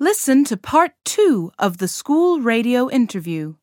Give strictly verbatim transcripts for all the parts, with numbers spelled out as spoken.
Listen to part two of the school radio interview.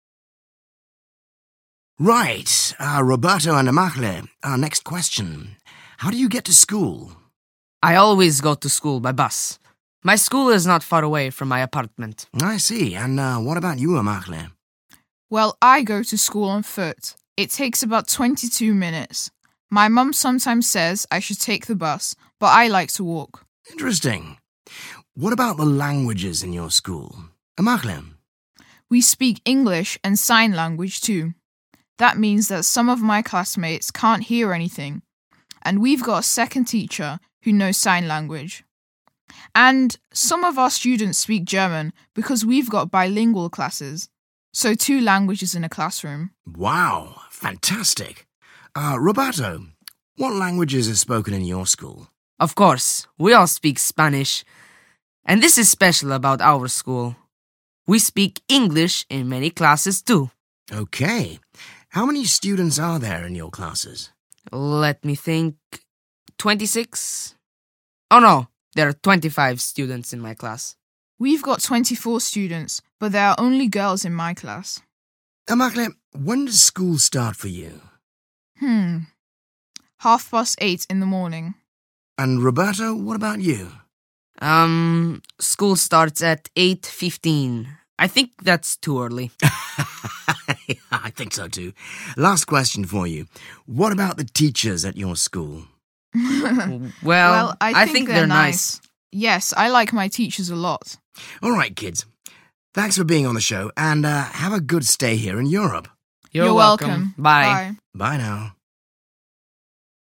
Right, uh, Roberto and Amahle, our next question. How do you get to school? I always go to school by bus. My school is not far away from my apartment. I see. And uh, what about you, Amahle? Well, I go to school on foot. It takes about twenty-two minutes. My mum sometimes says I should take the bus, but I like to walk. Interesting. What about the languages in your school? Amahle? We speak English and sign language too. That means that some of my classmates can't hear anything, and we've got a second teacher who knows sign language. And some of our students speak German because we've got bilingual classes, so two languages in a classroom. Wow, fantastic. Uh, Roberto, what languages are spoken in your school? Of course, we all speak Spanish. And this is special about our school. We speak English in many classes too. Okay. How many students are there in your classes? Let me think. twenty-six? Oh no, there are twenty-five students in my class. We've got twenty-four students, but there are only girls in my class. Amahle, when does school start for you? Hmm. Half past eight in the morning. And Roberto, what about you? Um, school starts at eight fifteen. I think that's too early. I think so too. Last question for you. What about the teachers at your school? Well, well I, I think, think they're, they're nice. nice. Yes, I like my teachers a lot. All right, kids. Thanks for being on the show, and uh, have a good stay here in Europe. You're, You're welcome. welcome. Bye. Bye. Bye now.